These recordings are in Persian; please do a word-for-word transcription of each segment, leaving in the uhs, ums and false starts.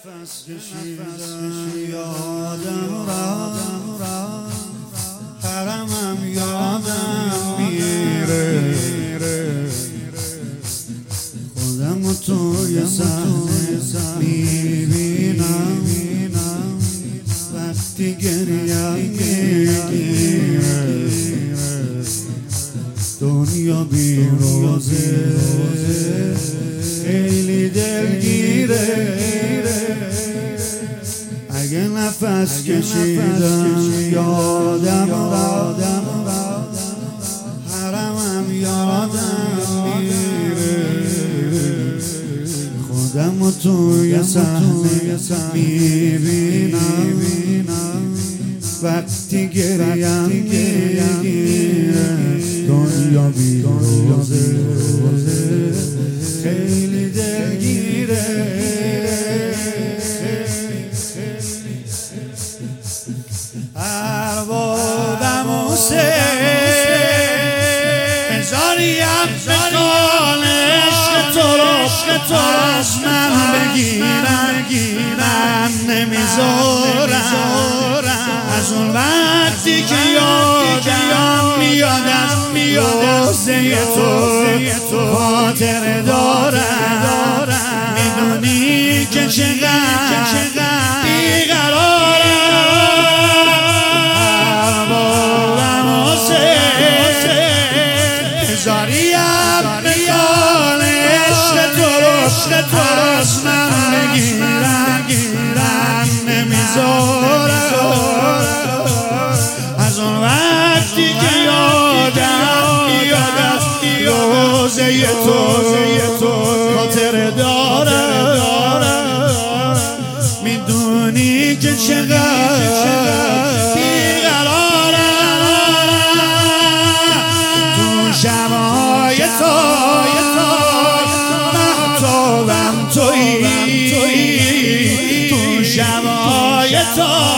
نفس کشیدم یادم را حرمم یادم میره خودم و توی صحنه میبینم وقتی گریم میگیره دنیا بیروزه خیلی دلگیره اگه نفس کشیدم یادم را حرمم یادم میره خودم و توی صحنه میبینم وقتی گریم میگیره دنیا بیروزه خیلی دلگیره اربابم و سه هزاریم بکن عشق تو رو از من بگیرم من نمیذارم از اون وقتی که یادم میاد از روزه تو خاطر دارم میدونی که چقدر بیقرارم اربابم و سه هزاریم بکن عشق تو رو از من بگیرم من نمیذارم از اون وقتی که یادم میاد از روزه تو خاطر دارم میدونی که چقدر بیقرارم تو شبای تو مهتابم تویی تو شبای تو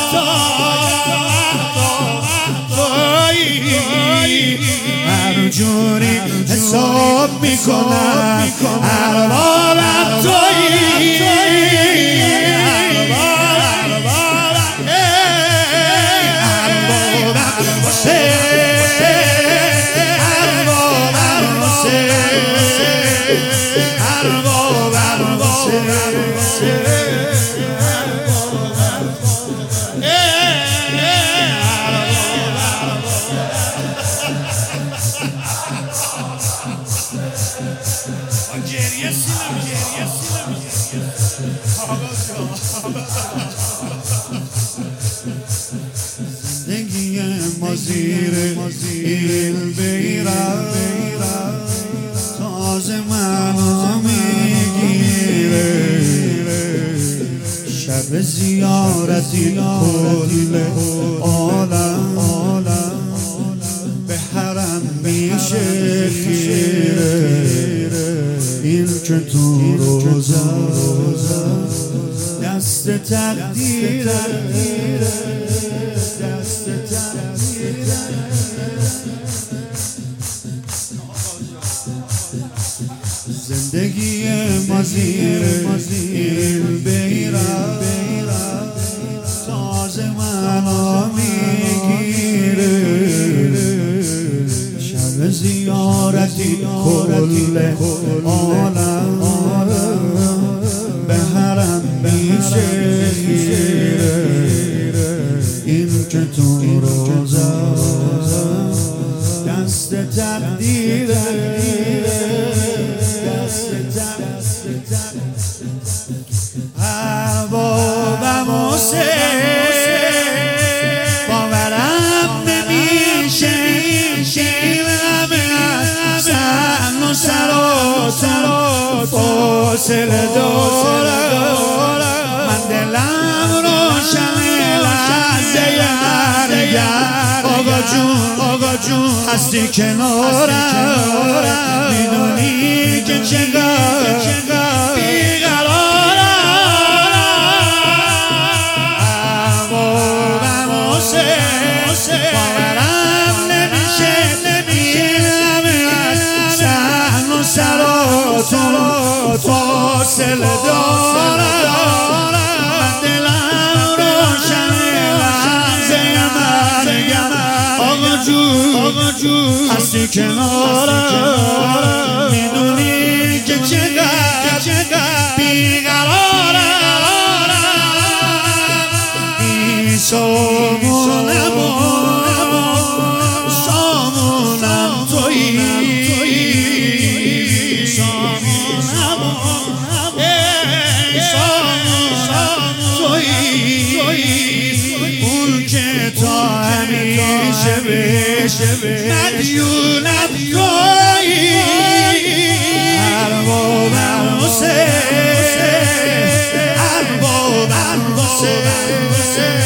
هر جوری حساب میکنم اربابم تویی اربابم واسه اربابم واسه اربابم واسه گریه سینم گریه سینم زندگی ما زیر این بیرم تازه منو میگیره شب زیارتی کل عالم به حرم میشه خیره این که تو روزه دست تقدیره دست تقدیره زندگی ما زیر این بیرم تازه منو میگیره شب زیارتی کل عالم به حرم میشه خیره این که تو روزه دست تقدیره اربابم و سه باورم نمیشه این همه سن و سر و فاصله دارم من دلم روشنه لحظه گرم آقا جون آقا جون هستی کنارم میدونی که چقدر بیقرارم اربابم و سه باورم نمیشه این همه سن و سر و فاصله دارم وجود هستی کنارم میدونی که چقدر بیقرارم این سامونم سامونم تویی سامونم اون که تا همیشه بشه مدیونم تویی اربابم حسین اربابم حسین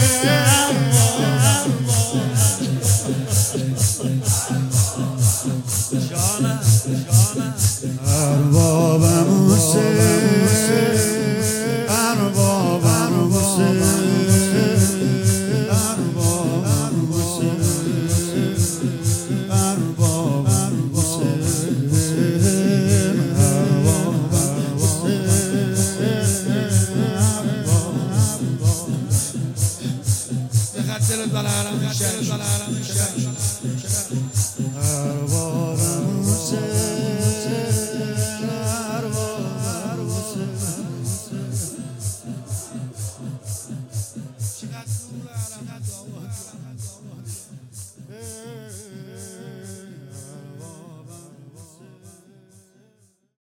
اربابم حسین اربابم حسین دلت بلا حرم میشه اربابم